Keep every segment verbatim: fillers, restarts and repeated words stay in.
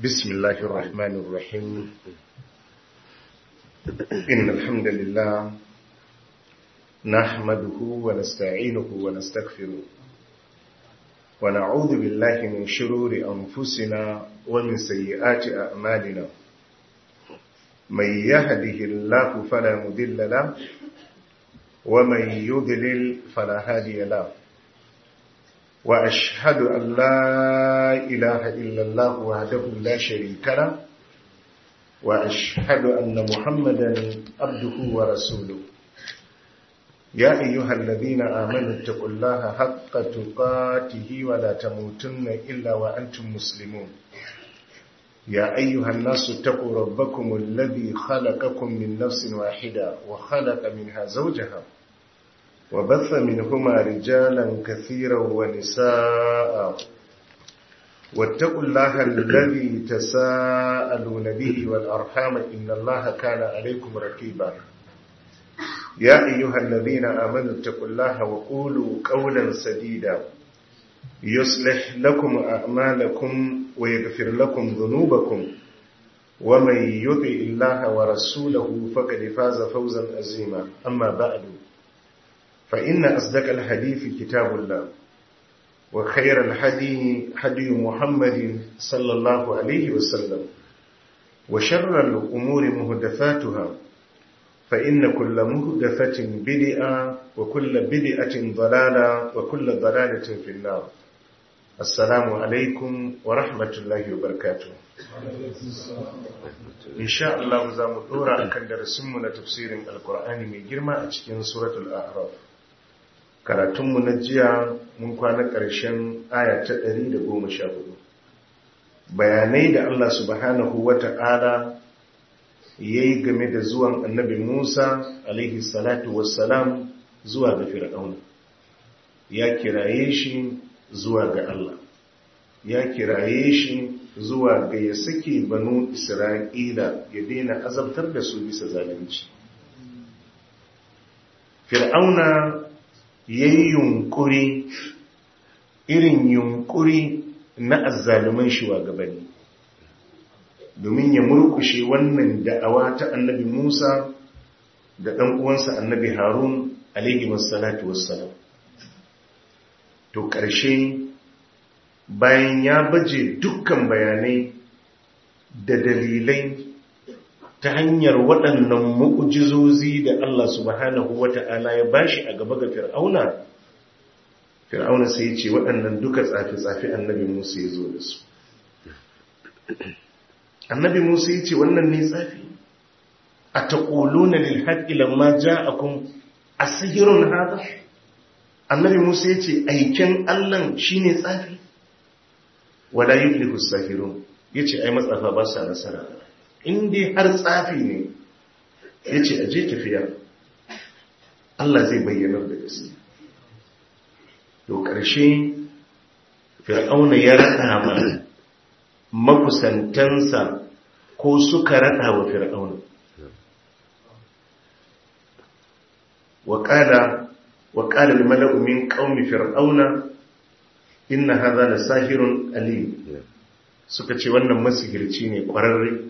بسم الله الرحمن الرحيم إن الحمد لله نحمده ونستعينه ونستغفره ونعوذ بالله من شرور أنفسنا ومن سيئات أعمالنا من يهده الله فلا مضل له ومن يضلل فلا هادي له وأشهد أن لا إله إلا الله وحده لا شريك له وأشهد أن محمدا عبده ورسوله يا أيها الذين آمنوا اتقوا الله حق تقاته ولا تموتن إلا وأنتم مسلمون يا أيها الناس اتقوا ربكم الذي خلقكم من نفس واحدة وخلق منها زوجها وبث منهما رجالا كثيرا ونساء واتقوا الله الذي تساءلون به والأرحام إن الله كان عليكم رقيبا يا أيها الذين آمنوا اتقوا الله وقولوا قولا سديدا يصلح لكم أعمالكم ويغفر لكم ذنوبكم ومن يطع الله ورسوله فقد فاز فوزا عظيما أما بعد فإن أصدق الحديث كتاب الله وخير الهدي هدي محمد صلى الله عليه وسلم وشر الأمور محدثاتها فإن كل محدثة بدعة وكل بدعة ضلالة وكل ضلالة في النار. السلام عليكم ورحمة الله وبركاته. إن شاء الله زام الدورة أكن درسمنا تفسير القرآن من جرمى أتكين سورة الأعراف. karatunmu na jiya mun kwana ƙarshen aya ta ɗari da goma sha hudu. Bayanai da Allah subhanahu wa ta'ala ya yi game da zuwan annabi Musa alaihi salatu wassalam zuwa ga Fir'auna. Ya kiraye shi zuwa ga Allah, ya kiraye shi zuwa ga ya sake banu Isra'ila ya daina azabtar da su bisa zalunci. Fir'auna ya yi yunkuri irin yunkuri na azzaluman shugabanni domin ya murkushe wannan da'awa ta annabi Musa da ɗan uwansa annabi Harun alaihi wassalatu wassalam. To ƙarshe bayan ya baje dukkan bayanai da dalilai ta hanyar waɗannan mu'ujizozi da Allah subhanahu wata'ala ya bashi a gaba ga Fir'auna, Fir'auna sai ya ce waɗannan duka tsafi-tsafi annabi Musa ya zo da su. Annabi Musa ya ce wannan ne tsafi? A taƙoluna lil haƙƙi lamma ja'akum asihirun hada? Annabi Musa ya ce aiken Allah shine tsafi? Wala yuflihu as-sahirun. Yace ai matsafa ba sa nasara. In dai har tsafi ne, ya ce aje tafiya, Allah zai bayyanar da gaske. To ƙarshe Fir'auna ya raɗa ma makusantansa ko suka raɗa wa Fir'auna. Wa ƙada wa ƙada da mala'umin ƙaumi Fir'auna, inna haza da sahirun alim. Suka ce wannan masihirci ne ƙwararre.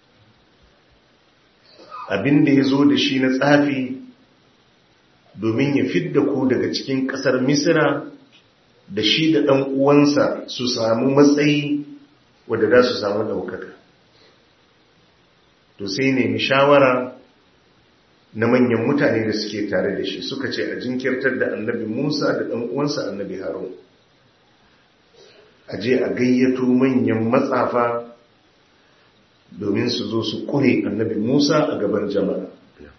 Abin da ya zo da shi na tsafi domin ya fidda ku daga cikin ƙasar Misira da shi da ɗan uwansa su samu matsayi wadda za su samu ɗaukaka. To sai nemi shawara na manyan mutane da suke tare da shi suka ce a jinkirtar da annabi Musa da ɗan uwansa annabi Harun. A je a gayyato manyan matsafa domin su zo su ƙure annabi Musa a gaban jama'a.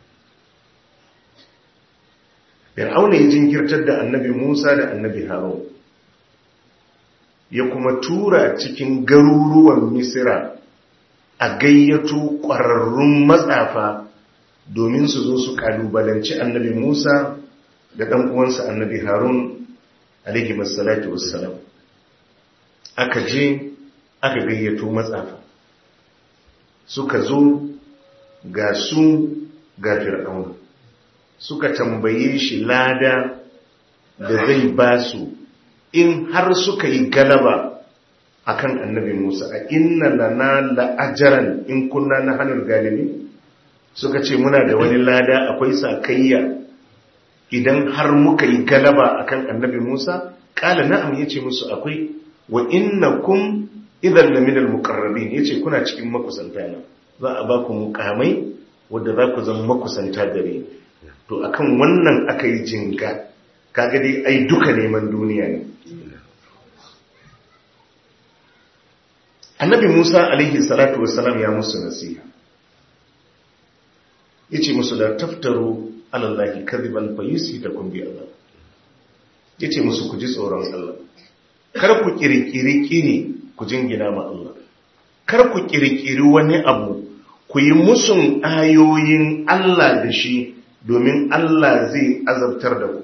Fir'auna ya jinkirtar da annabi Musa da annabi Harun, ya kuma tura cikin garuruwan Misira a gayyato ƙwararrun matsafa domin su zo su ƙalubalanci annabi Musa da ɗan uwansa annabi Harun alaihi wassalatu wassalam. Aka je aka gayyato matsafa. Suka zo ga su ga Fir'auna, suka tambaye shi lada da zai ba su in har suka yi galaba akan annabi Musa, a inna lana la'ajaran in kunna na hannun galibi, suka ce muna da wani lada akwai sakayya idan har muka yi galaba akan annabi Musa. Kala na'am, yace musu akwai, wa innakum idan laminal muqarrabin, yace kuna cikin makusanta na, za a ba ku mukamai wanda za ku zama makusanta gare. To akan wannan aka yi jinga, kaga dai ai duka neman duniya ne. Annabi Musa alaihi salatu wassalam ya musu nasiha, yace musu la taftaru ala Allahi kadhiban fayusitakum bi Allah. Yace musu ku ji tsoron Allah, kar ku kirkiri kiri ku jingina ma Allah, kar ku kirkiri wani abu ku yi musun ayoyin Allah da shi, domin Allah zai azabtar da ku.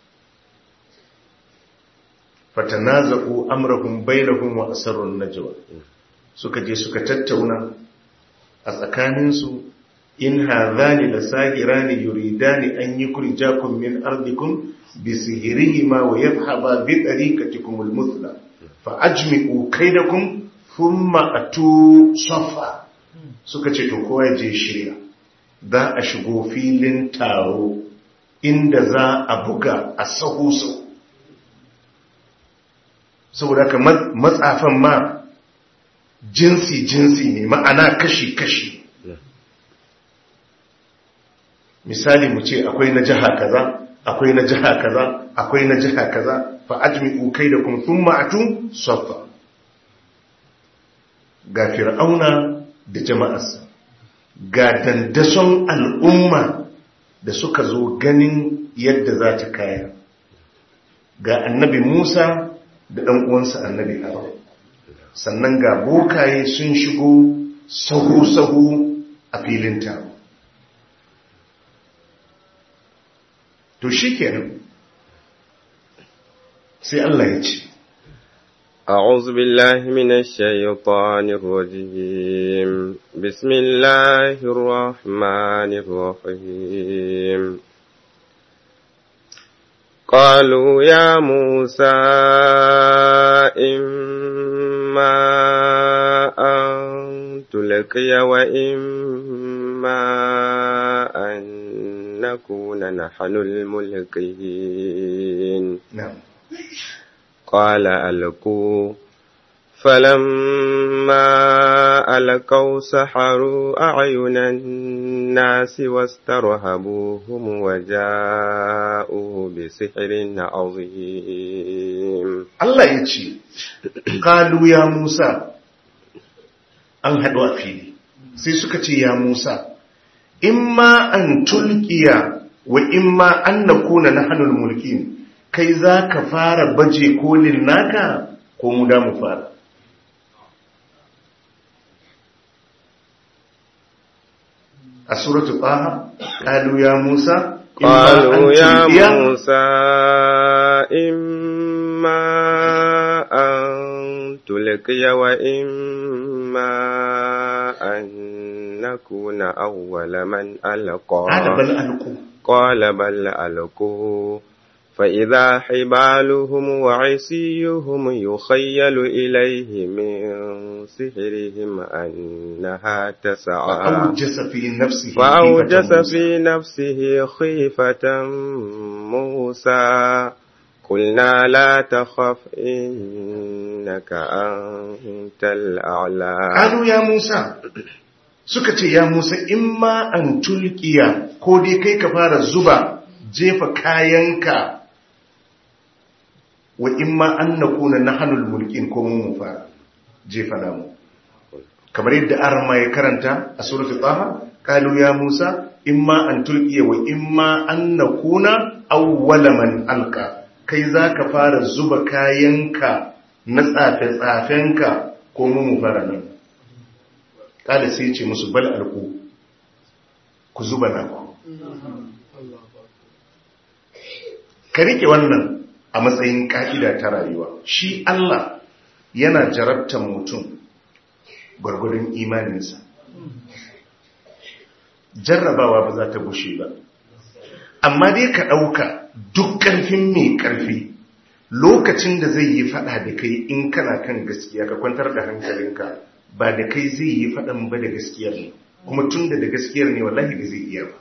Fatanaza'u amrahum bainahum wa asarrun najwa, suka je suka tattauna a tsakaninsu, in hadhani lasahirani yuridani an yukhrijakum min ardikum bisihirihima wa yadhhaba bi tariqatikum almuthla fa ajmi'u kaydakum thumma atu safa. Suka ce to kowa je shirya, za a shigo filin taro inda za a buga a sahu sahu, saboda ka matsafan ma jinsi jinsi ne, ma'ana kashi kashi. Misali mu ce akwai na jiha kaza, akwai na jiha kaza, akwai na jiha kaza, fa ajmi'u kaydakum thumma atu safa. Ga Fir'auna da jama'arsa, ga dandason al'umma da suka zo ganin yadda za ta kaya, ga annabi Musa da ɗan uwansa annabi Harun, sannan ga bokaye sun shigo sahu-sahu a filin taro. To shi kenan sai Allah ya ce, أعوذ بالله من الشيطان الرجيم بسم الله الرحمن الرحيم قالوا يا موسى إما أن تلقي وإما أن نكون نحن الملقين. نعم. قال ألقوا، فلما ألقوا سحروا أعين الناس واسترهبوهم وجاءوا بسحر عظيم. الله يجي قالوا يا موسى an haɗu a fili sai suka ce ya Musa, imma an tulkiya wa imma an nakuna nahnul mulkin, kai za ka fara baje kolin naka ko mu da mu fara? A suratul Taha, qalu ya Musa qalu ya Musa imma an tulkiya wa imma an nakuna awwala man alqa. qala bal alqu فإذا حبالهم وعصيهم يخيل إليه من سحرهم أنها تسعى فأوجس في نفسه فأوجس في نفسه خيفة موسى قلنا لا تخف إنك أنت الأعلى. قالوا يا موسى سكت يا موسى إما أن تلقي كودي كي كفار الزبا jefa kayanka wa imma an nakuna nahnul mulkin, ko mun fara jefa namu, kamar yadda arma ya karanta a suratul Taha, qalu ya Musa imma an tulqiya wa imma an nakuna awwala man alqa, kai zaka fara zuba kayanka na tsafe tsafenka ko mun fara nan? Kada sai ya ce musu bal alqu, ku zuba naku. Ka rike wannan a matsayin ƙa'ida ta rayuwa. Shi Allah yana jarabtar mutum gwargwadon imaninsa. Jarrabawa ba za ta bushe ba. Amma dai ka ɗauka duk ƙarfin mai ƙarfi, lokacin da zai yi fada da kai in kana kan gaskiya ka kwantar da hankalinka ba da kai zai yi fadan ba da gaskiyar ne kuma tun da da gaskiyar ne wallahi ba zai iya ba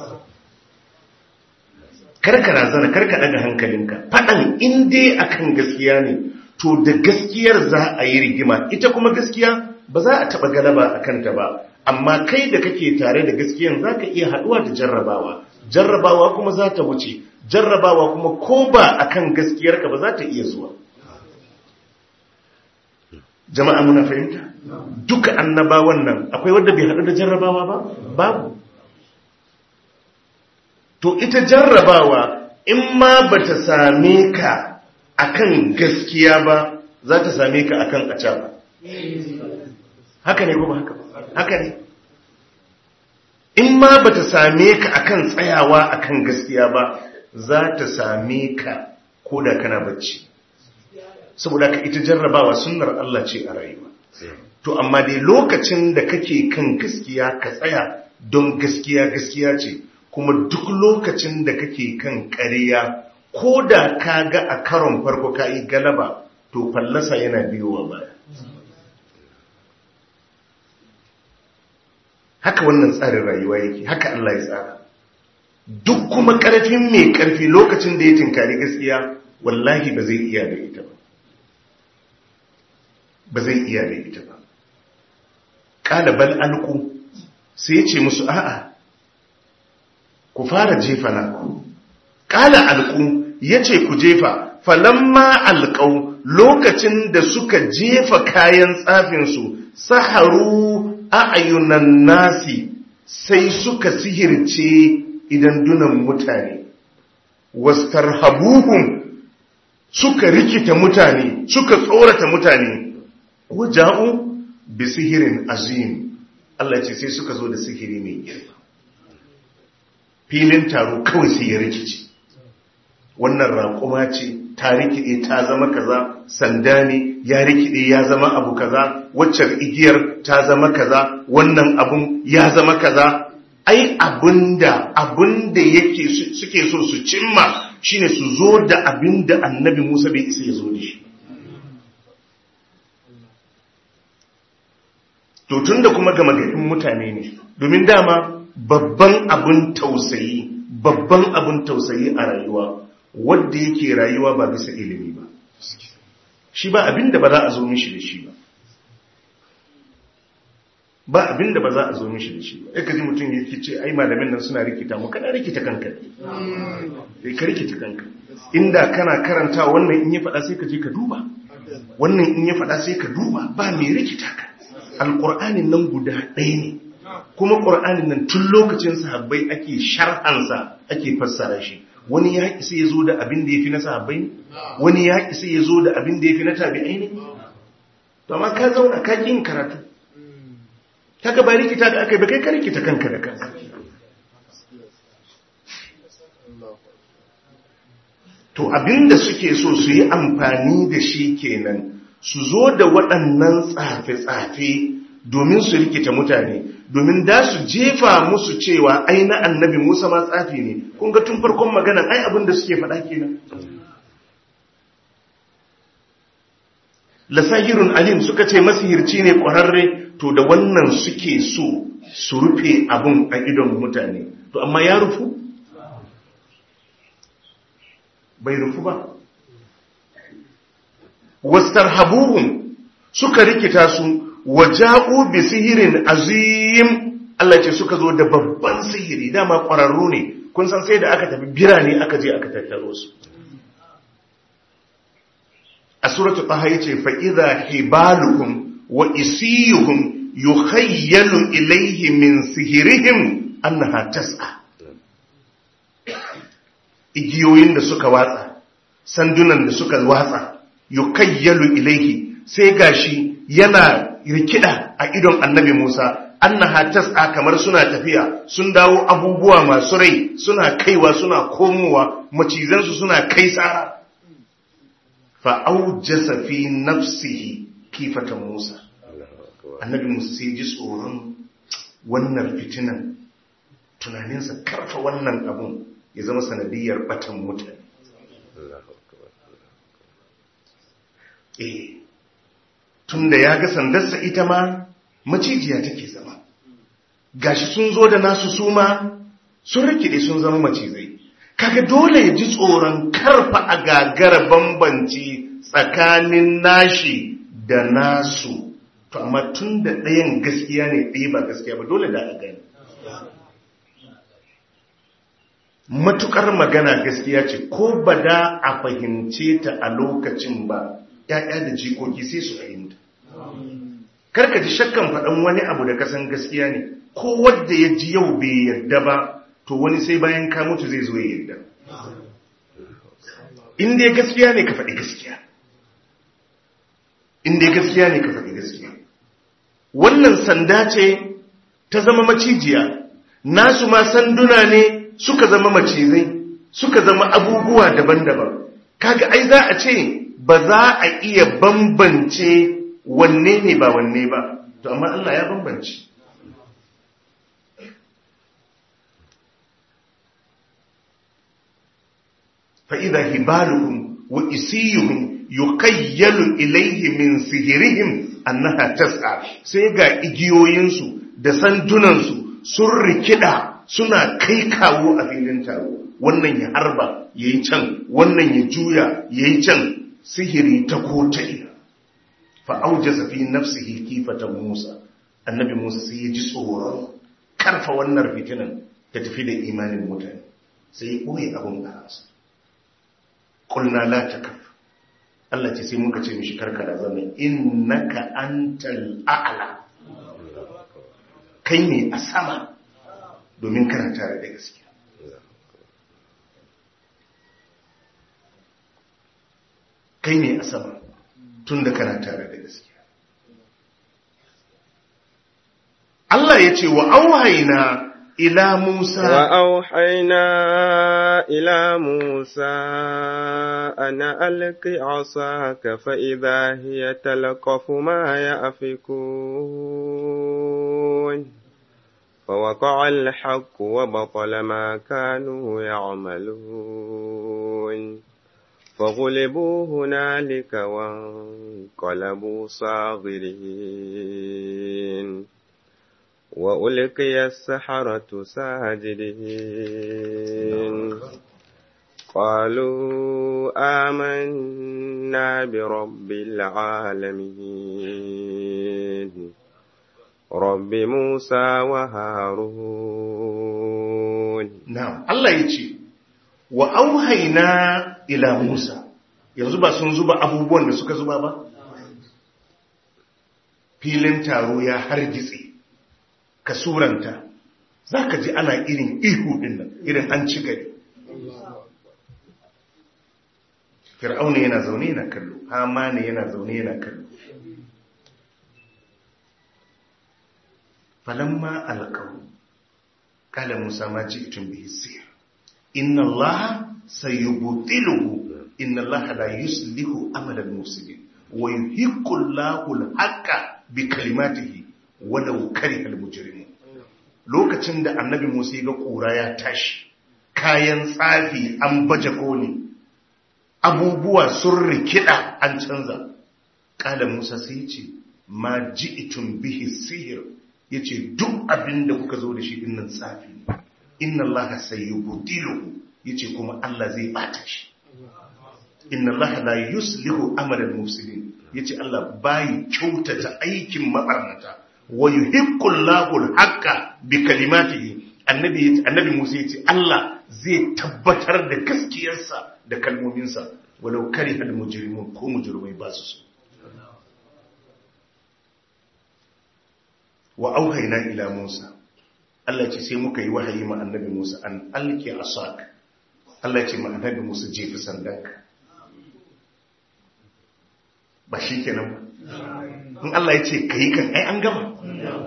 karka razana karka daga hankalinka fadan in dai akan gaskiya ne to da gaskiyar za a yi rigima ita kuma gaskiya ba za a taba galaba akan ta ba amma kai da kake tare da gaskiyar za ka iya haduwa da jarrabawa jarrabawa kuma za ta wuce jarrabawa kuma ko ba akan gaskiyarka ba za ta iya zuwa jama'a muna fahimta duka annabawan nan akwai wanda bai haɗu da jarrabawa ba babu to ita jarrabawa in ma ba ta same ka akan gaskiya ba za ta same ka akan acaba haka ne ko ba haka ba haka ne in ma ba ta same ka akan tsayawa akan gaskiya ba za ta same ka ko da kana bacci saboda ka ita jarrabawa sunnar Allah ce a rayuwa to amma dai lokacin da kake kan gaskiya ka tsaya don gaskiya gaskiya ce kuma duk lokacin da kake kan ƙarya ko da ka ga a karon farko ka yi galaba to fallasa yana biyowa baya haka wannan tsarin rayuwa yake haka Allah ya tsara duk kuma ƙarfin mai ƙarfi lokacin da ya tinkari gaskiya wallahi ba zai iya da ita ba ba zai iya da ita ba ƙala bal alku sai ya ce musu a'a ku fara jefa na ku ƙala alku ya ce ku jefa falamma alƙau lokacin da suka jefa kayan tsafinsu saharu a'ayunan nasi sai suka sihirce idan dunan mutane wastarhabuhum suka rikita mutane suka tsorata mutane waja'u bi sihirin azim Allah ce sai suka zo da sihiri mai girma filin taro kawai sai ya rikice wannan raƙuma ce ta rikide ta zama kaza sanda ne ya rikide ya zama abu kaza waccar igiyar ta zama kaza wannan abun ya zama kaza ai abinda abinda yake suke so su cimma shine su zo da abinda annabi Musa bai isa ya zo da shi to tunda kuma gama garin mutane ne domin dama babban abun tausayi babban abun tausayi a rayuwa wanda yake rayuwa ba bisa ilimi ba shi ba abinda ba za a zo mishi da shi ba ba abinda ba za a zo mishi da shi ba ai kaji mutum yake ce ai malamin nan suna rikita mu kana rikita kanka ne ka rikita kanka inda kana karanta wannan in ya faɗa sai ka je ka duba wannan in ya faɗa sai ka duba ba mai rikita ka alqur'anin nan guda ɗaya ne kuma qur'anin nan tun lokacin sahabbai ake sharhansa ake fassara shi wani ya isa ya zo da abin da ya fi na sahabbai ne wani ya isa ya zo da abin da ya fi na tabi'ai ne to amma ka zauna ka ƙin karatu kaga ba rikita da aka yi ba kai ka rikita kanka da kanka to abinda suke so su yi amfani da shi kenan su zo da waɗannan tsafe-tsafe domin su rikita mutane domin da su jefa musu cewa ai na annabi Musa ma tsafi ne kun ga tun farkon maganan ai abinda suke faɗa kenan lasahirun alim suka ce masihirci ne ƙwararre to da wannan suke so su rufe abun a idon mutane to amma ya rufu bai rufu ba wastarhabuhum suka rikita su waja'u bi sihirin azim Allah ce suka zo da babban sihiri dama ƙwararru ne kun san sai da aka tafi birane aka je aka tattaro su a suratu taha yace fa idha hibaluhum wa isiyuhum yukhayyalu ilayhi min sihirihim annaha tas'a igiyoyin da suka watsa sandunan da suka watsa yukhayyalu ilayhi sai gashi yana rikida a idon annabi Musa annaha tas'a kamar suna tafiya sun dawo abubuwa masu rai suna kaiwa suna komowa macizansu suna kai tsara fa aujasa fi nafsihi kifatan Musa annabi Musa sai ji tsoron wannan fitinan tunaninsa karfa wannan abun ya zama sanadiyar batan mutane eh tunda ya ga sandarsa ita ma macijiya take zama, gashi sun zo da nasu suma sun rikide sun zama macizai, kaga dole ya ji tsoron karfa a gagara bambanci tsakanin nashi da nasu. To amma tun da ɗayan gaskiya ne ɗaya ba gaskiya ba, dole da a gani. Matukar magana gaskiya ce, ko ba da a fahimce ta a lokacin ba, ‘ya'ya da jikoki sai su fahimta. Karka ji shakkan faɗan wani abu da kasan gaskiya ne, ko wadda ya ji yau bai yarda ba, to wani sai bayan ka mutu zai zo ya yarda. In dai gaskiya ne ka faɗi gaskiya. In dai gaskiya ne ka faɗi gaskiya. Wannan sanda ce ta zama macijiya, nasu ma sanduna ne suka zama macizai, suka zama abubuwa daban-daban. Kaga ai za a ce ba za a iya bambance wanne ne ba wanne ba, to amma Allah ya bambance. فإذا هبالهم وإسيهم يخيل إليه من سحرهم أنها تسعى sai ga igiyoyinsu da sandunansu sun rikida suna kai kawo a filin taro, wannan ya harba yayi can, wannan ya juya yayi can, sihiri ta ko ta ina. Fa aujaza fi nafsihi kifatan Musa, annabi Musa sai ya ji tsoron karfa wannan fitinan ta tafi da imanin mutane, sai ya boye abun a ransa. Kulna la takaf, Allah ce sai muka ce mishi karka da zama, innaka antal a'la, kai ne a sama domin kana tare da gaskiya. Kai ne a sama tun da kana tare da gaskiya. Allah ya ce wa auhaina ila Musa wa auhaina ila Musa ana alqi asaka fa idha hiya talqafu ma ya'fikun fa waqa'a al-haqq wa batala ma kanu ya'malun فغلبوا هنالك وانقلبوا صاغرين وألقي السحرة ساجدين قالوا آمنا برب العالمين رب موسى وهارون. نعم الله يجي وأوهينا ila Musa, yanzu ba sun zuba abubuwan da suka zuba ba? Filin taro ya hargitse, ka suranta, za ka ji ana irin ihu din nan, irin an ci gari. Fir'auna yana zaune yana kallo, Hamana yana zaune yana kallo. Falamma alqaw qala Musa ma ji'tum bihi sir inna Allah sayubtiluhu inna Allah la yuslihu amala al-mufsidin wa yuhiqqu Allahu al-haqqa bi kalimatihi walau kariha al-mujrimun. Lokacin da annabi Musa ga kura ya tashi, kayan tsafi an baje koli, abubuwa sun rikida an canza, kala Musa sai ya ce ma ji'tum bihi sihir, yace duk abin da kuka zo da shi dinnan tsafi ne, inna Allah sayubtiluhu, yace kuma Allah zai bata shi. Inna Allah la yuslihu amalan mufsidin, yace Allah bai kyautata aikin mabarnata, wa yuhiqqu Allahu al-haqqa bi kalimatihi. Annabi annabi Musa yace Allah zai tabbatar da gaskiyarsa da kalmominsa walau karihal mujrimun, ko mujrimai ba su so. Wa auhayna ila Musa, Allah ce sai muka yi wahayi ma annabi Musa an alki asak. Allah ce ma annabi Musa jefa sandanka. Ba shi kenan ba. In Allah ya ce kai kan ai an gama.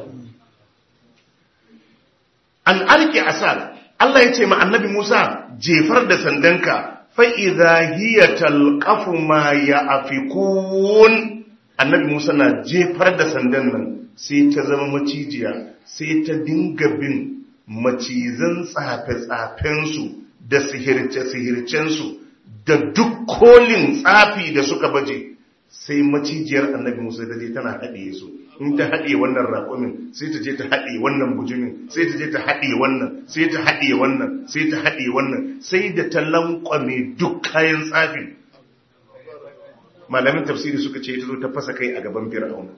An alki asak, Allah ya ce ma annabi Musa jefar da sandanka, fa idha hiya talqafu ma ya'fikun. Annabi Musa na jefar da sandan nan sai ta zama macijiya, sai ta dinga bin macizan tsafe-tsafensu da sihirce-sihircensu da duk kolin tsafi da suka baje, sai macijiyar annabi Musa ta je tana haɗiye su, in ta haɗiye wannan raƙumin sai ta je ta haɗiye wannan bujumin, sai ta je ta haɗiye wannan, sai ta haɗiye wannan, sai ta haɗiye wannan, sai da ta lankwame duk kayan tsafin. Malamin tafsiri suka ce ta zo ta fasa kai a gaban Fir'auna.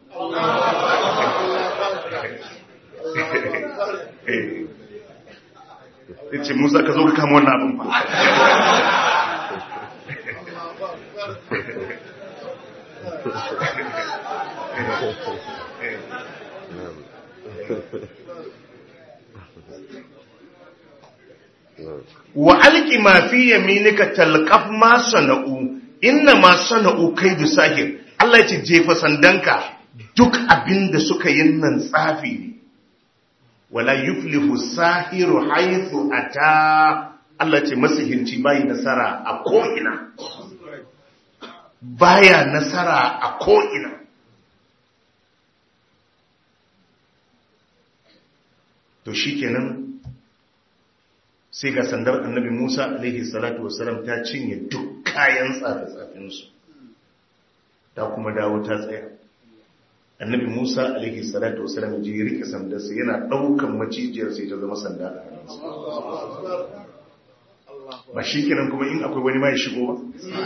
Ya ce Musa ka zo ka kama wannan abin ba. Wa alqi ma fi yaminika talqaf ma sana'u inna ma sana'u kaidu sahir. Allah ya ce jefa sandanka, duk abinda suka yin nan tsafi ne. Wala yuflihu sahiru haythu ata. Allah ce masihirci bai nasara a ko'ina, baya nasara a ko'ina. To shikenan sai ga sandar annabi Musa alaihi salatu wassalam ta cinye duk kayan tsafe-tsafensu, ta kuma dawo ta tsaya. Annabi Musa alaihi salatu wassalam ji rike sandarsa, yana daukan macijiyar sai ta zama sanda a hannunsa. Ba shi kenan kuma in akwai wani ma ya shigo ba?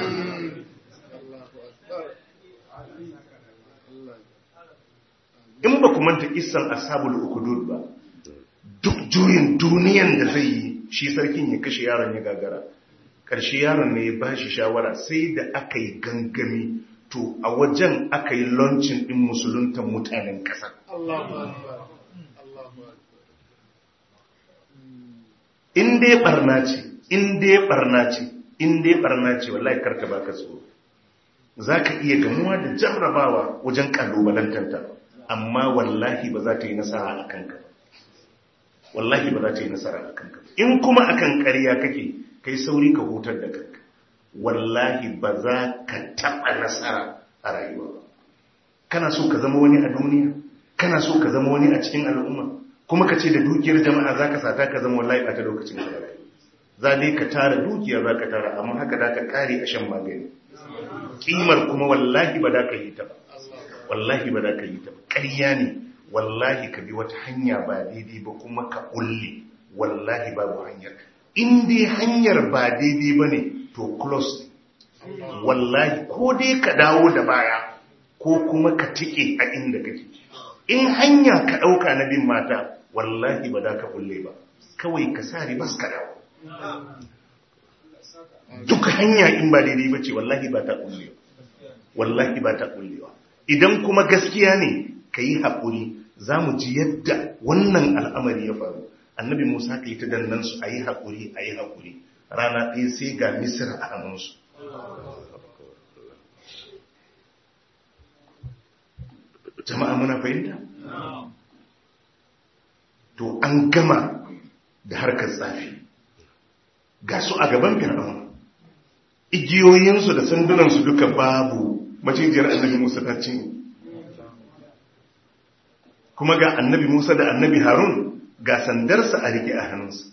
In ba ku manta kissan ashabul ukhdud ba, duk juyin duniyan da zai yi shi sarkin ya kashe yaron ya gagara, karshe yaron ne ya bashi shawara, sai da aka yi gangami to a wajen aka yi launching din musuluntan mutanen ƙasar. In dai barna ce, in dai barna ce, in dai barna ce, wallahi karka baka tsoro. Za ka iya gamuwa da jarrabawa wajen kalubalantanta, amma wallahi ba za ta yi nasara a kanka. Wallahi ba za ta yi nasara a kanka. In kuma akan ƙarya kake, kai sauri ka hutar da kanka. Wallahi ba za ka taɓa nasara a rayuwa. Kana so ka zama wani a duniya? Kana so ka zama wani a cikin al'umma? Kuma ka ce da dukiyar jama'a za ka sata ka zama wallahi a ta lokacin da za za dai ka tara dukiya za ka tara, amma haka da ka kare a shan magani. Kimar kuma wallahi ba da ka yi ta ba. Wallahi ba da ka yi ta ba. Ƙarya ne, wallahi ka bi wata hanya ba daidai ba kuma ka ƙulle, wallahi babu hanyar. In dai hanyar ba daidai ba ne, to close. Wallahi ko dai ka dawo da baya ko kuma ka tike a inda kake. In hanya ka ɗauka na bin mata, wallahi ba da ka ƙulle ba. Kawai ka sa ribas ka dawo. Duk hanya in ba daidai ba ce, wallahi ba ta ƙullewa. Wallahi ba ta ƙullewa. Idan kuma gaskiya ne, ka yi haƙuri. Za mu ji yadda wannan al'amari ya faru. Annabi Musa ka yi ta dannansu, a yi haƙuri, a yi haƙuri. Rana ɗaya sai ga Misir a hannunsu. Jama'a muna fahimta? To an gama da harkar tsafi. Ga su a gaban Fir'auna. Igiyoyinsu da sandunansu duka babu, macijiyar annabi Musa ta cinye. Kuma ga annabi Musa da annabi Harun ga sandarsa a rike a hannunsa.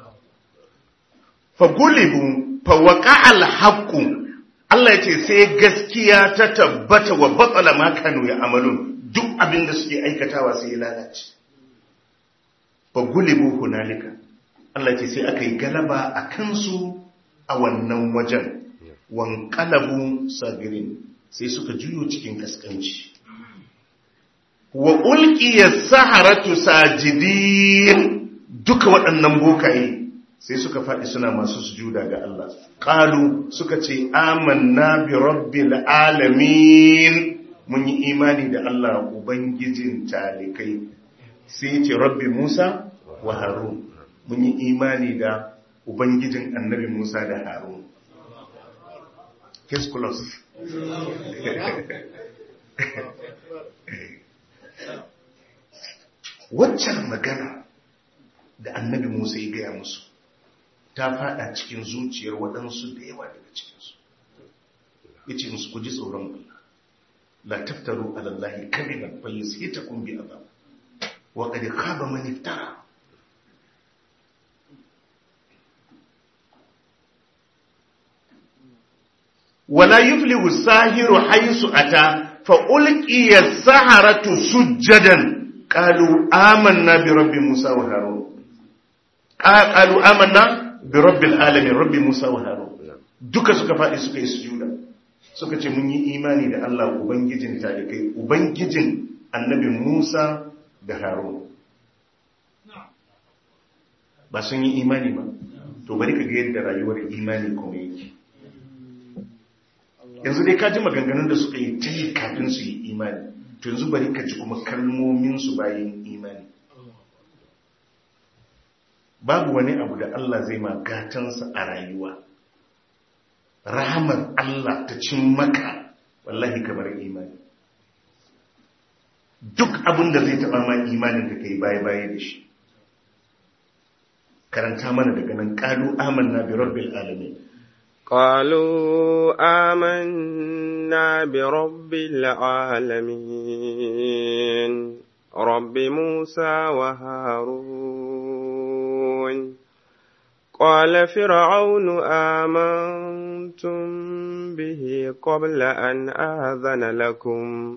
Fa gulibu fa waqa'al haqqu. Allah yace sai gaskiya ta tabbata wa batala ma kanu ya amalun. Duk abin da suke aikatawa sai ya lalace. Fa gulibu hunalika. Allah yace sai aka yi galaba a kansu a wannan wajen. Wan qalabu sagirin. Sai suka juyo cikin kaskanci. Wa ulqiya saharatu sajidin. Duka waɗannan bokaye sai suka faɗi suna masu sujuda ga Allah. Qalu suka ce amanna bi rabbil alamin. Mun yi imani da Allah ubangijin talikai. Sai ce rabbi Musa wa Harun. Mun yi imani da ubangijin annabi Musa da Harun. Case closed. Waccan magana da annabi Musa ya gaya musu ta fada cikin zuciyar waɗansu da yawa daga cikinsu. Ya ce musu ku ji tsoron Allah, la taftaru alallahi kadiban fa yusitakum bi adab wa qad khaba man iftara. wala yuflihu sahiru haisu ata fa ulqiya saharatu sujjadan qalu amanna bi rabbi Musa wa Harun qalu amanna bi rabbil alamin rabbi Musa wa Harun duka suka faɗi suka yi sujuda suka ce mun yi imani da Allah ubangijin talikai ubangijin annabi Musa da Harun ba sun yi imani ba to bari ka ga yadda rayuwar imani kuma yake yanzu dai ka ji maganganun da suka yi ta yi kafin su yi imani to yanzu bari ka ji kuma kalmomin su bayan imani babu wani abu da Allah zai magatansa a rayuwa rahamar Allah ta cin maka wallahi kamar imani duk abin da zai taba ma imanin da kai baya baya da shi karanta mana daga nan qalu amanna bi rabbil alamin qalu amanna bi rabbil alamin rabbi Musa wa Harun qala fir'aunu amantum bihi qabla an adhana lakum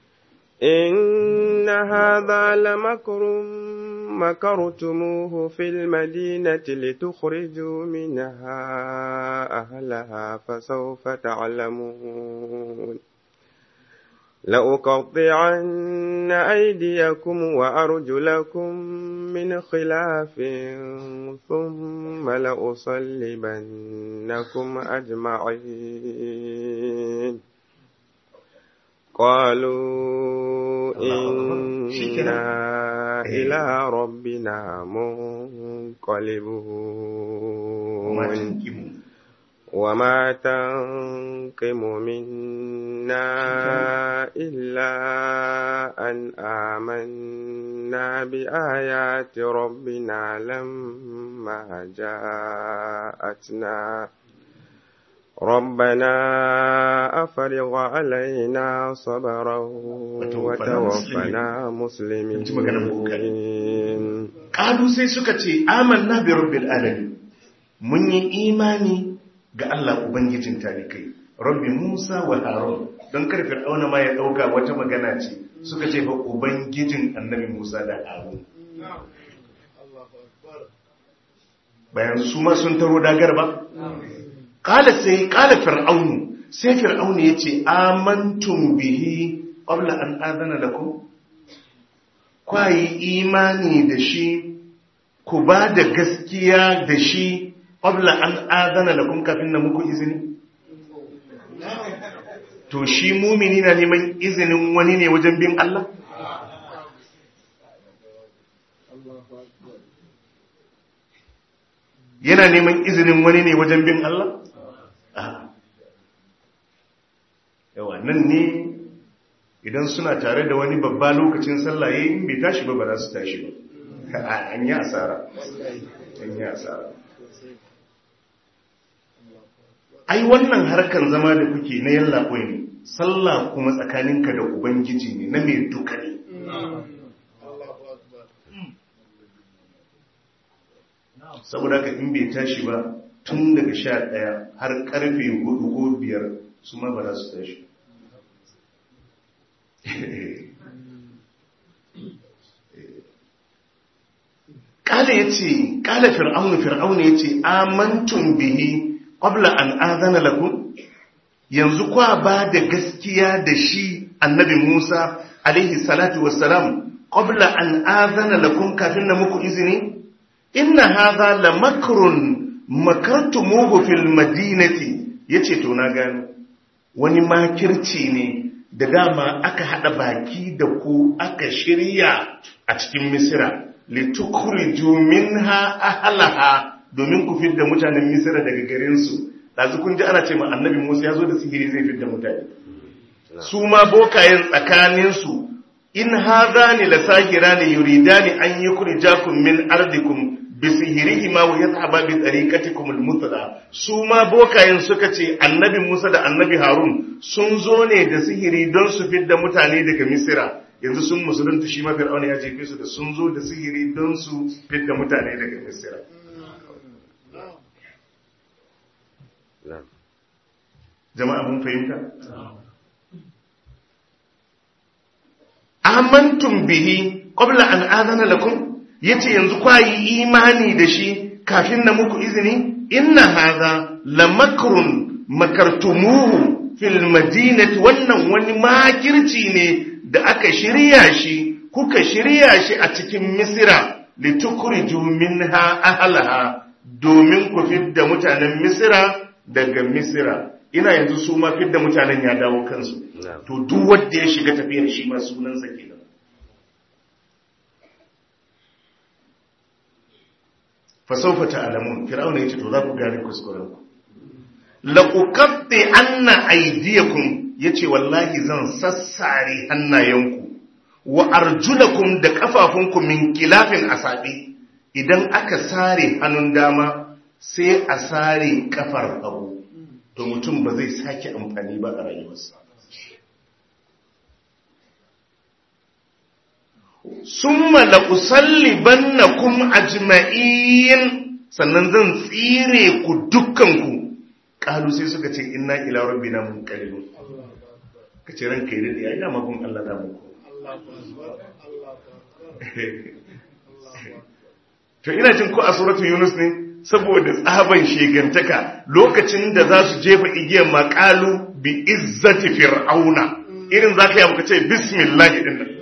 إن هذا لمكر مكرتموه في المدينة لتخرجوا منها أهلها فسوف تعلمون لأقطعن أيديكم وأرجلكم من خلاف ثم لأصلبنكم أجمعين قالوا إنا إلى ربنا منقلبون وما تنقم منا إلا أن آمنا بآيات ربنا لما جاءتنا ربنا أفرغ علينا صبرا وتوفنا مسلمين قالوا sai suka ce amanna bi rabbil alamin mun yi imani ga Allah ubangijin talikai rabbi Musa wa Harun don kar Fir'auna ma ya dauka wata magana ce suka ce fa ubangijin annabi Musa da Harun bayan su ma sun taro dagar ba Kala sai kala fir'aunu sai fir'aunu yace amantum bihi qabla an adana lakum kwai imani da shi ku ba da gaskiya da shi qabla an adana lakum kafin na muku izini to shi mumini na neman izinin wani ne wajen bin Allah yana neman izinin wani ne wajen bin Allah yawa nan ne idan suna tare da wani babba lokacin sallah yayin bai tashi ba ba za su tashi ba an yi asara an yi asara ai wannan harkan zama da kuke na yalla koi ne sallah kuma tsakaninka da ubangiji ne na mai duka ne saboda ka in bai tashi ba tun daga sha ɗaya har karfe hudu ko biyar su ma ba za su tashi ƙala ya ce ƙala fir'aunu fir'aunu ya ce amantun bihi ƙwabla an azana lakun yanzu kwa ba da gaskiya da shi annabi Musa alaihi salatu wassalam ƙwabla an azana lakun kafin na muku izini inna hadha la makrun makartumuhu fil madinati yace to na gano wani makirci ne da dama aka hada baki da ku aka shirya a cikin Misira litukhriju minha ahlaha domin ku fidda mutanen Misira daga garin su dazu kun ji ana ce ma annabi Musa yazo da sihiri zai fidda mutane su ma bokayen tsakanin su in hadani lasahirani yuridani an yukhrijakum min ardikum bisihirihima wa yadhhaba bi tariqatikum al-muthla su ma bokayen suka ce annabi Musa da annabi Harun sun zo ne da sihiri don su fidda mutane daga Misira yanzu sun musulunta shi ma Fir'auna ya jefe su da sun zo da sihiri don su fidda mutane daga Misira jama'a mun fahimta amantum bihi qabla an adana lakum yace yanzu kwayi imani da shi kafin na muku izini inna hadha lamakrun makartumuhu fil madinati wannan wani makirci ne da aka shirya shi kuka shirya shi a cikin misira litukhriju minha ahlaha domin ku fidda mutanen misira daga misira ina yanzu su ma fidda mutanen ya dawo kansu to duk wanda ya shiga tafiyar shi ma sunansa kenan fa sawfa ta'lamun fir'auna yace to za ku gane kuskuren ku la uqatti anna aydiyakum yace wallahi zan sassare hannayenku wa arjulakum da kafafunku min kilafin asabi idan aka sare hannun dama sai a sare kafar hagu to mutum ba zai sake amfani ba a rayuwarsa summa la usallibannakum ajma'in sannan zan tsire ku dukkanku kalu sai suka ce inna ila rabbina munqalibun kace ranka yi da ina magun Allah da muku to ina jin ko a suratul yunus ne saboda tsaban shegantaka lokacin da za su jefa igiyar maqalu bi izzati fir'auna irin zaka yi muka ce bismillah din nan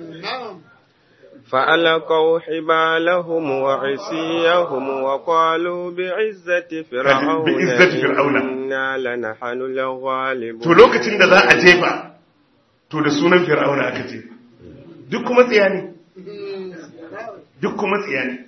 فألقوا حبالهم وعصيهم وقالوا بعزة فرعون بعزة فرعون إنا لنحن الغالبون to lokacin da za a jefa to da sunan fir'auna aka jefa duk kuma tsiyani duk kuma tsiyani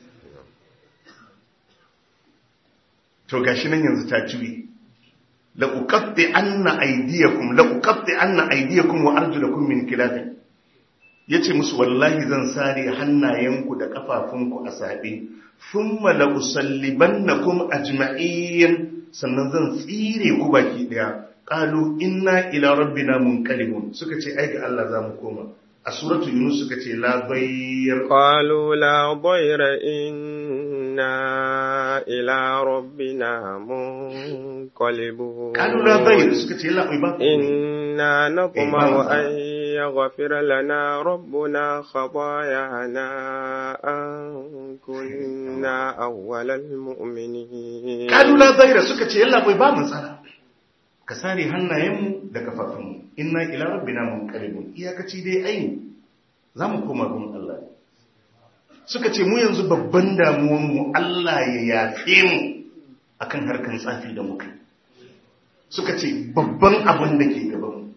to gashi nan yanzu ta ciwi la uqatti anna aydiyakum la uqatti anna aydiyakum wa arjulakum min khilafin yace musu wallahi zan sare hannayenku da kafafunku a sabe thumma la usallibannakum ajma'in sannan zan tsire ku baki daya qalu inna ila rabbina munqalibun suka ce ai ga Allah zamu koma a suratul yunus suka ce la dayr qalu la dayra inna ila rabbina munqalibun qalu la dayr suka ce la ba inna naqma an yaghfir lana rabbuna khatayana an kunna awwalal mu'minin qalu la dayr suka ce yalla bai ba mu tsara ka sare hannayenmu da kafafunmu inna ila rabbina munqalibun iyakaci dai ai zamu koma gun Allah suka ce mu yanzu babban damuwar mu Allah ya yafe mu akan harkan tsafi da muka suka ce babban abin da ke gaban mu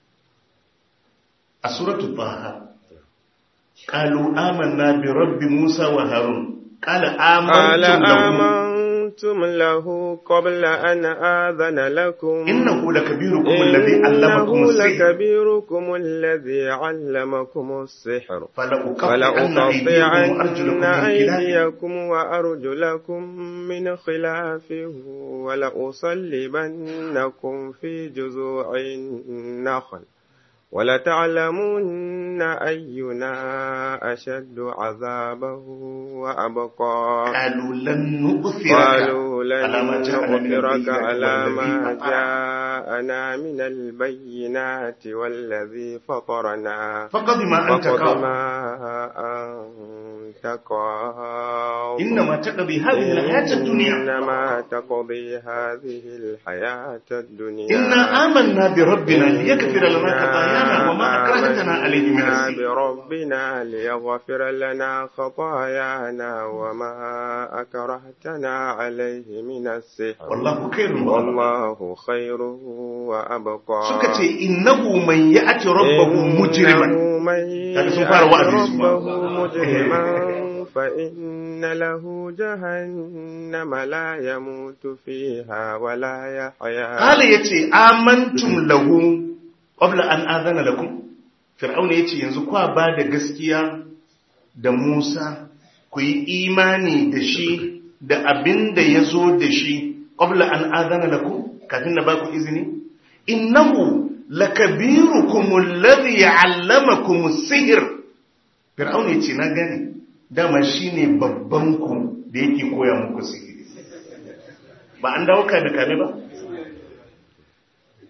a suratul taha qalu amanna bi rabbi musa wa harun qala amantu أنتم له قبل أن آذن لكم إنه لكبيركم الذي علمكم إنه السحر لكبيركم الذي علمكم السحر فلأقطعن فلأقطعن أيديكم وأرجلكم من خلاف ولأصلبنكم في جذوع النخل ولتعلمن أينا أشد عذابا وأبقى قالوا لن نؤثرك قالوا لن نؤثرك على ما جاءنا من البينات والذي فطرنا فقد ما أنت فقد قاض ما أنت قاض إنما تقضي هذه الحياة الدنيا إنما تقضي هذه الحياة الدنيا إنا آمنا بربنا ليغفر لنا خطايانا وما أكرهتنا عليه من آمنا السحر بربنا ليغفر لنا خطايانا وما أكرهتنا عليه من السحر والله خير والله خير وأبقى سكتي إنه من يأتي ربه مجرما إنه من هذا سنفار وعد يأتي اسمه. ربه مجرما فإن له جهنم لا يموت فيها ولا يحيا قال يتي آمنتم له قبل أن آذن لكم فرعون يتي ينزو كوا بعد gaskiya da Musa ku yi imani da shi da abin da ya zo da shi qabla an adana lakum kafin na baku izini innahu lakabirukum alladhi 'allamakum as-sihr fir'aun yace na gane dama shine babban ku da yake koya muku sihiri ba an dawo ka da kame ba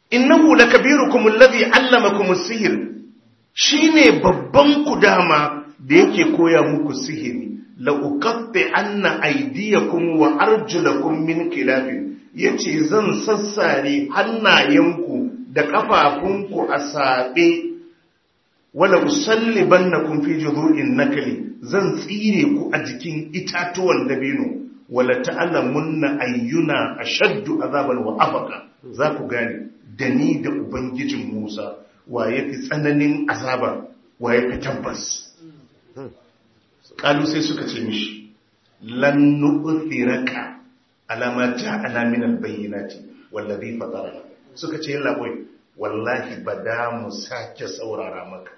innahu lakabirukum alladhi allamakum as-sihr, shine babban ku dama da yake koya muku sihiri. La uqatti anna aydiyakum wa arjulakum min khilafin, yace zan sassare hannayenku da kafafunku a sabe, wala usallibannakum fi judurin nakli, zan tsire ku a jikin itatuwan dabino, wala ta'lamunna ayyuna ashaddu azaban wa abqa, za ku gane da ni da ubangijin Musa wa yafi tsananin azaba wa yafi tabbas. Kalu sai suka ce mishi, lan nu'thiraka ala ma ja'ana min al-bayyinati wallazi fatara. Suka ce yalla boy, wallahi bada mu sake saurara maka.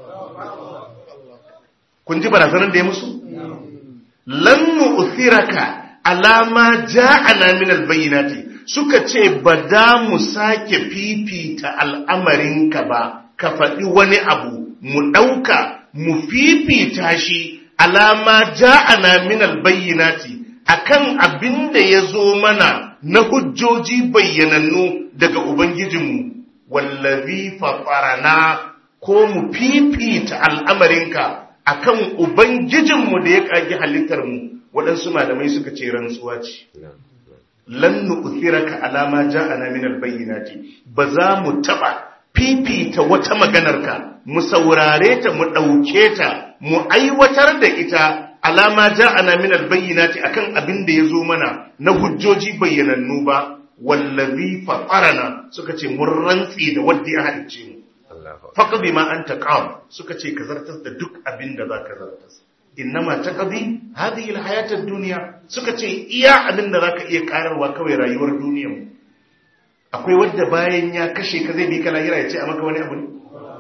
Kun ji barazanar da ya musu? Lan nu'thiraka ala ma ja'ana min al-bayyinati. Suka ce bada mu sake fifita al'amarinka ba, ka faɗi wani abu mu ɗauka mu fifita shi alama ja'ana min albayyinati, akan abinda yazo mana na hujjoji bayyanannu daga ubangijinmu, wallazi fatarana, ko mu fifita al'amarinka akan ubangijinmu da ya kage halittar mu. Waɗansu malamai suka ce rantsuwa ce. Lan nu'thiraka alama ja'ana min albayyinati, ba za mu taba fifita wata maganarka, mu saurare ta, mu ɗauke ta, mu aiwatar da ita alama ja'ana min albayyinati, akan abin da yazo mana na hujjoji bayyanannu ba. Wallazi fatarana, suka ce mun rantsi da wanda ya halicce mu. Faqdi ma anta qam, suka ce ka zartas da duk abin da zaka zartas. Innama taqdi hadhihi alhayat ad-dunya, suka ce iya abin da zaka iya kararwa kawai rayuwar duniyar mu. Akwai wanda bayan ya kashe ka zai bi ka lahira ya ce a maka wani abu ne?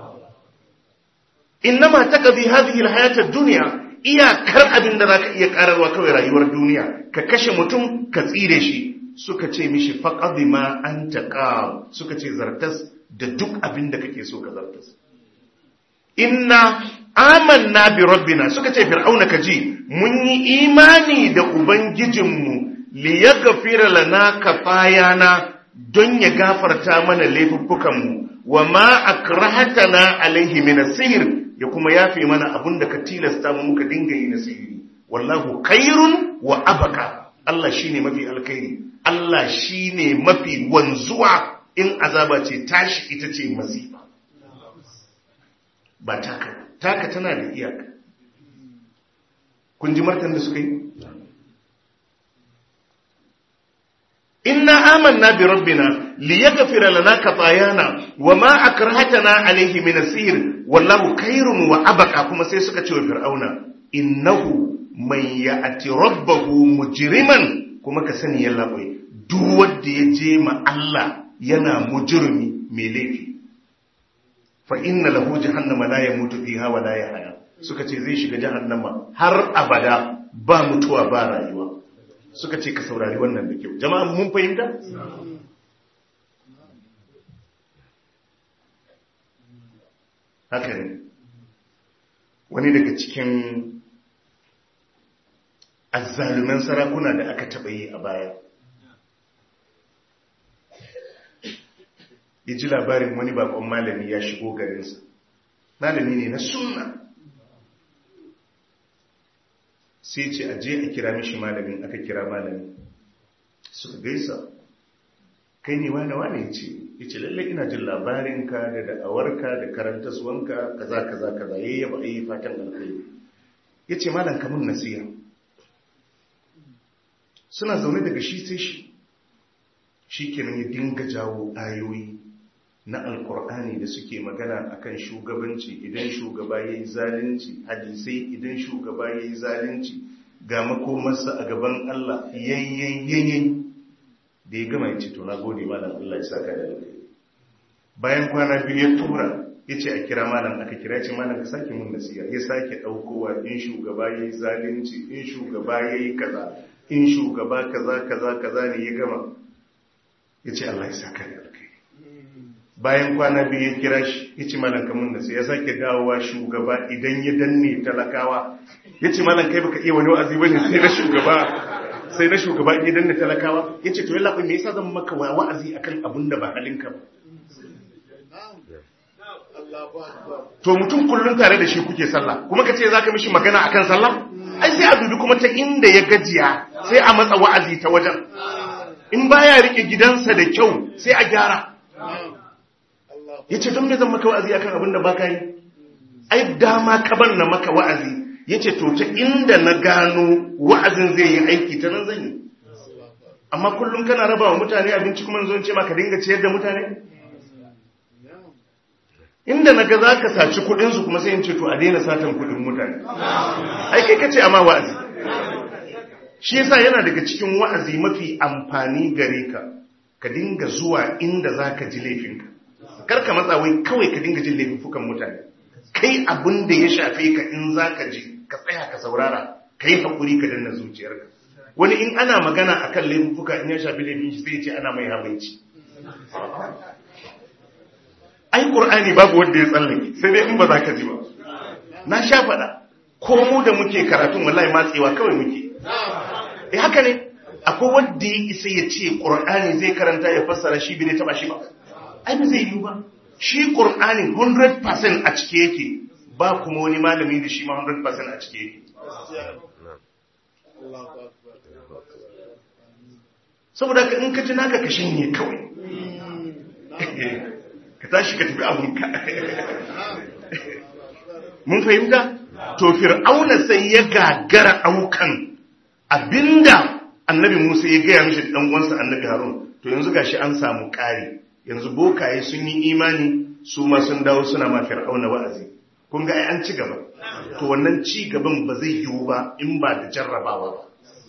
Innama taqdi hadhihi alhayat ad-dunya, iyakar abin da zaka iya kararwa kawai rayuwar duniya, ka kashe mutum ka tsire shi. Suka ce mishi faqdi ma anta qam, suka ce zartas da duk abin da kake so ka zartas. Inna amanna bi rabbina, suka ce fir'auna kaji, mun yi imani da ubangijinmu, liyaghfira lana kafayana, don ya gafarta mana laifuffukanmu, wa ma akrahatana alaihi min as-sihr, ya kuma yafe mana abun da ka tilasta mu muka dinga yi na sihiri. Wallahu khairun wa abqa, Allah shine mafi alkhairi, Allah shine mafi wanzuwa. In azaba ce tashi ita ce masifa, ba taka taka tana da iyaka. Kun ji martan da suka yi? Inna amanna bi rabbina liyaghfira lana khatayana wama akrahatana alayhi min as-sihr wallahu khairun wa abqa. Kuma sai suka ce wa fir'auna, innahu man ya'ti rabbahu mujriman, kuma ka sani yalla bai, duk wanda ya je ma Allah yana mujrimi mai laifi, fa inna lahu jahannama la yamutu fiha wa la yahya. Suka ce zai shiga jahannama har abada, ba mutuwa ba rayuwa. Suka ce ka saurari wannan da kyau. Jama'a mun fahimta? Haka ne. Wani daga cikin azzaluman sarakuna da aka taɓa yi a baya, ya ji labarin wani bakon malami ya shigo garinsa. Malami ne na sunna. Sai ce a je a kira mishi malamin, aka kira malami. Suka gaisa, kai ne wane wane ce, ya ce lallai ina jin labarinka da da'awarka da karantaswanka kaza kaza kaza, ya yaba a yi fatan alkhairi. Ya ce malam kamun nasiha. Suna zaune daga shi sai shi, shi kenan ya dinga jawo ayoyi na alkur'ani da suke magana akan shugabanci, idan shugaba ya yi zalunci, hadisai idan shugaba ya yi zalunci, ga makomarsa a gaban Allah, yayyayyayyayi. Da ya gama ya ce to na gode malam, Allah ya saka da alkhairi. Bayan kwana biyu ya tura, ya ce a kira malam, aka kira ya ce malam ka sake mun nasiha. Ya sake ɗaukowa, in shugaba ya yi zalunci, in shugaba ya yi kaza, in shugaba kaza kaza kaza ne. Ya gama ya ce Allah ya saka da alkhairi. Bayan kwana biyu ya kira shi, ya ce malam kamun nasiha. Ya sake dawowa, shugaba idan ya danne talakawa, ya ce malam kai baka iya wani wa'azi bane sai na shugaba sai na shugaba in ya danne talakawa. Ya ce to yalla me yasa zan maka wa'azi akan abun da ba halinka ba? to mutum kullum tare da shi kuke sallah kuma ka ce za ka mishi magana akan sallah? Ai sai a dubi kuma ta inda ya gajiya sai a matsa wa'azi ta wajen. In baya rike gidansa da kyau sai a gyara. Ya ce don me zan maka wa'azi akan abin da ba ka yi? Ai dama ka ban na maka wa'azi. Ya ce to ta inda na gano wa'azin zai yi aiki ta nan zan yi. Amma kullum kana raba wa mutane abinci kuma zo ce maka dinga ciyar da mutane? Inda naga za ka saci kudinsu kuma sai in ce to a daina satan kudin mutane. Ai kai kace amma wa'azi. Shi yasa yana daga cikin wa'azi mafi amfani gare ka ka dinga zuwa inda za ka ji laifinka. Kar ka matsa wai kawai ka dinga jin laifukan mutane. Kai abin da ya shafe ka in za ka ji ka tsaya ka saurara ka yi haƙuri ka danna zuciyarka. Wani in ana magana akan laifuka in ya shafi laifin shi sai ya ce ana mai habaici. Ai Qur'ani babu wanda ya tsallake sai dai in ba za ka ji ba. Na sha faɗa ko mu da muke karatun wallahi matsewa kawai muke. Eh haka ne akwai wanda ya isa ya ce Qur'ani zai karanta ya fassara shi bai taba shi ba. Ai ba zai yi ba. Shi Qur'ani one hundred percent a cike yake ba kuma wani malami da shi ma one hundred percent a cike yake. Saboda ka in ka ji naka ka shanye kawai. Ka tashi ka tafi abunka. Mun fahimta? To Fir'auna sai ya gagara aukan abinda Annabi Musa ya gaya mishi dan uwansa Annabi Harun. To yanzu gashi an samu ƙari. Yanzu bokaye sun yi imani su ma sun dawo suna ma Fir'auna wa'azi. Kun ga ai an ci gaba. To wannan ci gaban ba zai yiwu ba in ba da jarrabawa ba.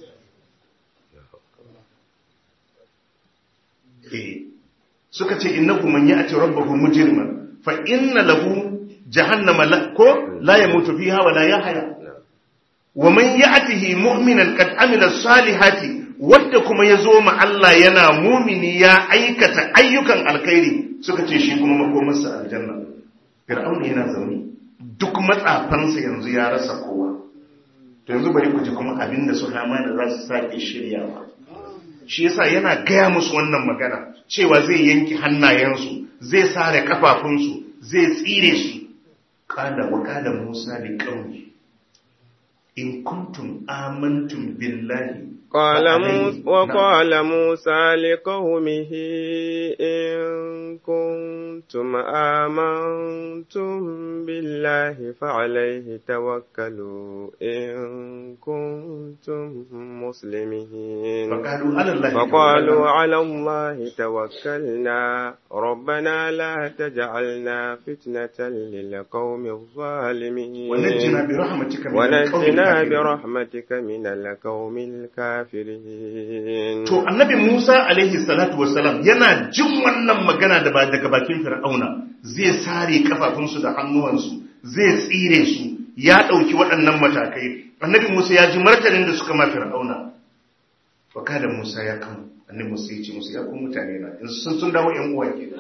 Eh suka ce innahu man ya'ti rabbahu mujriman fa inna lahu jahannama la ko la yamutu fiha wa la yahya wa man ya'tihi mu'minan qad amila salihati wanda kuma yazo ma Allah yana mumini ya aikata ayyukan alkhairi suka ce shi kuma makomarsa aljanna. Fir'aun yana zaune duk matsafansa yanzu ya rasa kowa. To yanzu bari ku ji kuma abinda su Hamana za su sake shiryawa. Shi yasa yana gaya musu wannan magana cewa zai yanki hannayensu, zai sare kafafunsu, zai tsire su. Qala wa qala Musa li qaumi in kuntum amantum billahi قال موسى وقال موسى لقومه إن كنتم آمنتم بالله فعليه توكلوا إن كنتم مسلمين فقالوا على الله توكلنا ربنا لا تجعلنا فتنة للقوم الظالمين ونجنا برحمتك من القوم الكافرين. To annabi Musa alaihi salatu wassalam yana jin wannan magana da ba daga bakin Fir'auna zai sare kafafunsu da hannuwansu zai tsire su ya dauki waɗannan matakai. Annabi Musa ya ji martanin da suka ma Fir'auna. Fa kada Musa ya kan annabi Musa ya ce musu ya ku mutane na in sun sun dawo ƴan uwa ke.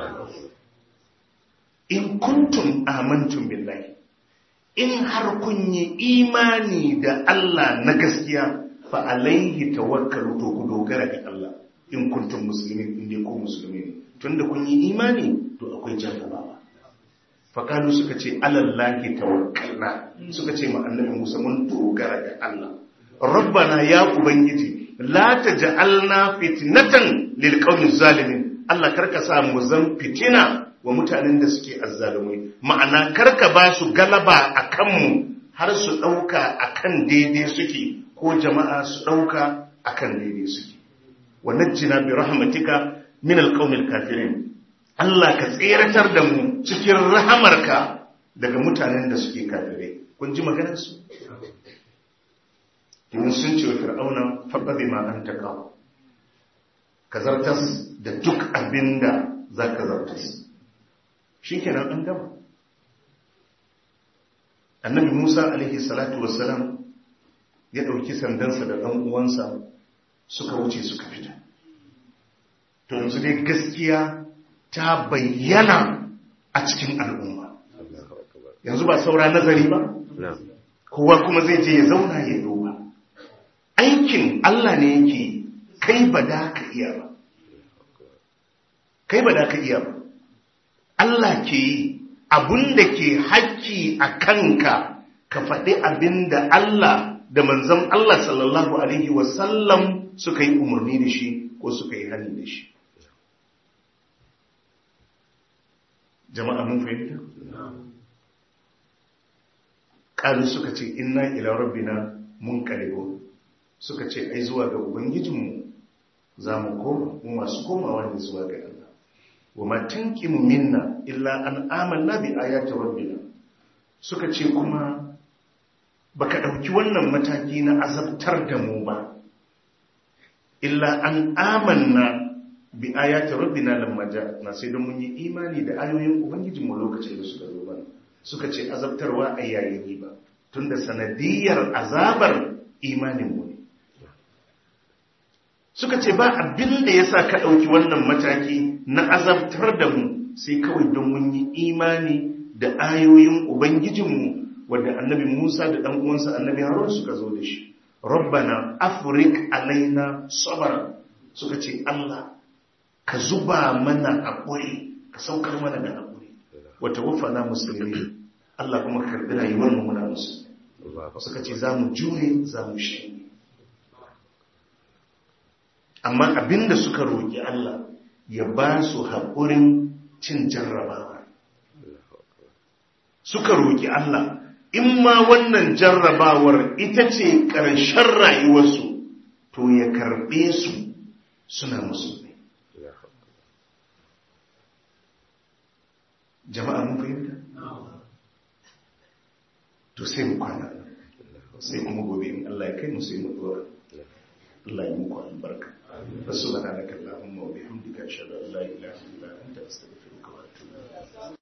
In kuntum amantum billahi in har kun yi imani da Allah na gaskiya fa alaihi tawakkalu to ku dogara ga Allah in kuntum muslimin in dai ku musulmi ne tunda kun yi imani to akwai jarrabawa fa kanu suka ce alallahi tawakkalna suka ce ma annabi Musa mun dogara ga Allah rabbana ya ubangiji la taj'alna fitnatan lil qawmi zalimin Allah karka sa mu zan fitina wa mutanen da suke azzalumai ma'ana karka ba su galaba akan mu har su dauka akan daidai suke ko jama'a su ɗauka a kan daidai suke. Wa najjina bi rahmatika min alqawmil kafirin. Allah ka tseratar da mu cikin rahamarka daga mutanen da suke kafirai. Kun ji maganar su? Domin sun ce wa Fir'auna faqad ma anta qaw. Ka zartas da duk abinda zaka zartas. Shikenan an gama. Annabi Musa alaihi salatu wassalam ya ɗauki sandansa da ɗan uwansa suka wuce suka fita. To yanzu dai gaskiya ta bayyana a cikin al'umma. Yanzu ba saura nazari ba? Kowa kuma zai je ya zauna ya duba. Aikin Allah ne yake kai ba da ka iya ba. Kai ba da ka iya ba. Allah ke yi abun da ke haƙƙi a kanka ka faɗi abin da Allah da manzon Allah sallallahu alaihi wasallam suka yi umarni da shi ko suka yi hani da shi. Jama'a mun fahimta? Ƙalu suka ce inna ila rabbina munqalibun, suka ce ai zuwa ga ubangijinmu za mu koma, mu masu komawa ne zuwa ga Allah. Wa ma tanqimu minna illa an amanna bi ayati rabbina, suka ce kuma baka dauki wannan mataki na azabtar da mu ba, illa an amanna bi ayati rabbina lamma ja'na, sai don mun yi imani da ayoyin ubangijinmu lokacin da suka zo mana. Suka ce azabtarwa a yayin ba, tunda sanadiyar azabar imaninmu ne. Suka ce ba abin da ya sa ka ɗauki wannan mataki na azabtar da mu sai kawai don mun yi imani da ayoyin Ubangijinmu wadda annabi Musa da ɗan uwansa annabi Harun suka zo da shi. Rabbana afrik alaina sabara, suka ce Allah ka zuba mana haƙuri, ka saukar mana da haƙuri. Wata wafana musulmi, Allah kuma karɓi rayuwar mu muna musulmi. Suka ce za mu jure, za mu shi. Amma abinda suka roƙi Allah ya ba su haƙurin cin jarrabawa. Suka roƙi Allah, in ma wannan jarrabawar ita ce ƙarshen rayuwarsu, to ya karɓe su suna musulmi. Jama'a mun fahimta? To sai mu kwana, sai kuma gobe in Allah ya kai mu sai mu dora. Allah ya muku albarka. Subhanaka Allahumma wa bihamdika ashhadu an la ilaha illa anta astaghfiruka wa atubu ilayk.